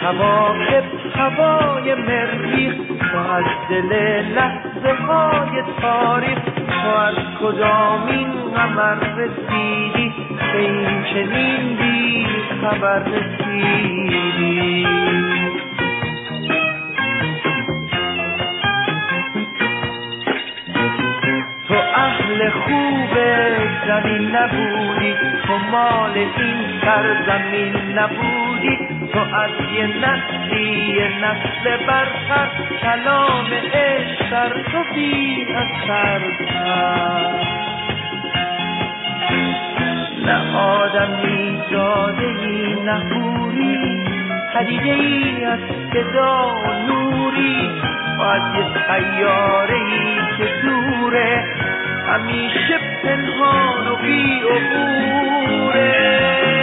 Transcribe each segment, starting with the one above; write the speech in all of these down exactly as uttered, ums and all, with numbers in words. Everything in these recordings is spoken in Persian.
کواکب هوای مریخ، تو از دل لحظه های تاریخ، تو از کدامین قمر رسیدی، به این چنین بی خبر رسیدی. تو اهل خوب زمین نبودی، تو مال این سرزمین نبودی، تو از یه نسلی یه نسل برتر، کلام عشق در تو بی اثر کرد. نه آدمی زاده ای نه حوری، پدیده ای از صدا و نوری، و از یه سیاره ای که دوره، همیشه پنهان و بی عبوره.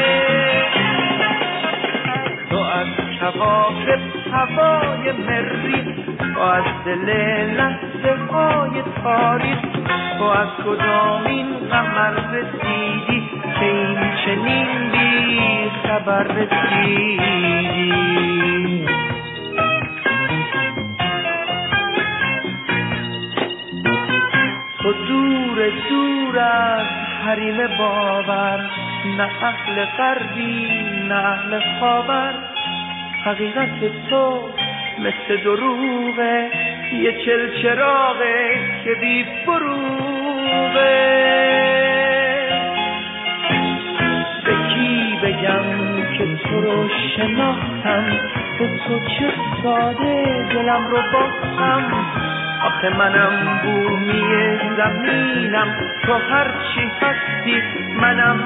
تو از کواکب هوای مریخ، تو از دل لحظه های تاریخ، تو از کدامین قمر رسیدی، که این چنین بی خبر رسیدی. تو دور دور از حریم باور، نه اهل غربی نه اهل خاور، حقیقت تو مثل دروغه، یه چلچراغه که بی فروغه. به کی بگم که تو رو شناختم، به تو چه ساده دلم رو باختم، آخه منم بومی زمینم، تو هرچی هستی منم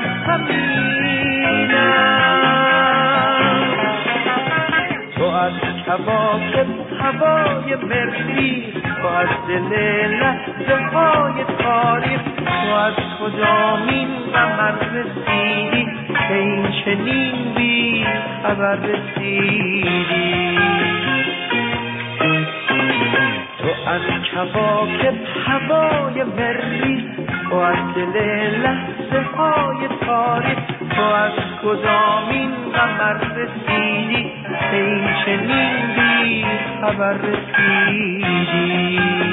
همینم. تو از کواکب هوای مریخ، تو از دل لحظه های تاریخ، تو از کدامین قمر رسیدی، که این چنین بی خبر رسیدی. تو از کواکب هوای مریخ، تو از دل لحظه های تاریخ، تو از کدامین قمر رسیدی، که این چنین بی خبر رسیدی.